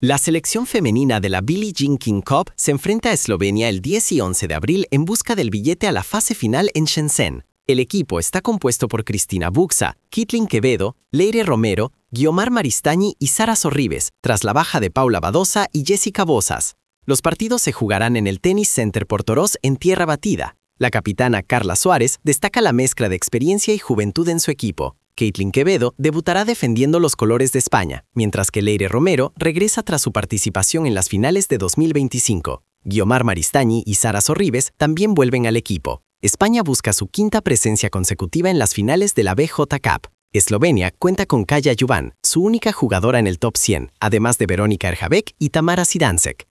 La selección femenina de la Billie Jean King Cup se enfrenta a Eslovenia el 10 y 11 de abril en busca del billete a la fase final en Shenzhen. El equipo está compuesto por Cristina Buxa, Kitlyn Quevedo, Leire Romero, Guiomar Maristany y Sara Sorribes, tras la baja de Paula Badosa y Jessica Bozas. Los partidos se jugarán en el Tennis Center Portoroz en tierra batida. La capitana Carla Suárez destaca la mezcla de experiencia y juventud en su equipo. Kitlyn Quevedo debutará defendiendo los colores de España, mientras que Leire Romero regresa tras su participación en las finales de 2025. Guiomar Maristany y Sara Sorribes también vuelven al equipo. España busca su quinta presencia consecutiva en las finales de la BJ Cup. Eslovenia cuenta con Kaja Juvan, su única jugadora en el top 100, además de Verónica Erjabek y Tamara Zidansek.